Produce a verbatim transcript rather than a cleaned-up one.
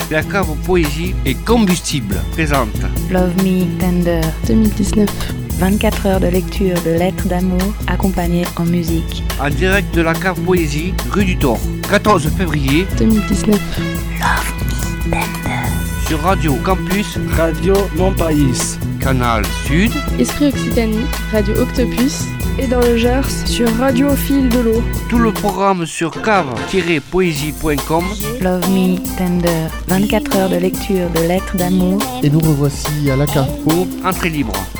La cave poésie et combustible présente Love Me Tender deux mille dix-neuf. vingt-quatre heures de lecture de lettres d'amour accompagnées en musique. en direct de la cave poésie rue du Thor, quatorze février deux mille dix-neuf. Love Me Tender sur Radio Campus, Radio Mon Pays, Canal Sud, Esprit Occitanie, Radio Octopus. Et dans le Gers, sur Radio Fil de l'eau. tout le programme sur cave tiret poésie point com. Love Me Tender vingt-quatre heures de lecture de lettres d'amour. Et nous revoici à la Carrefour. Entrée libre.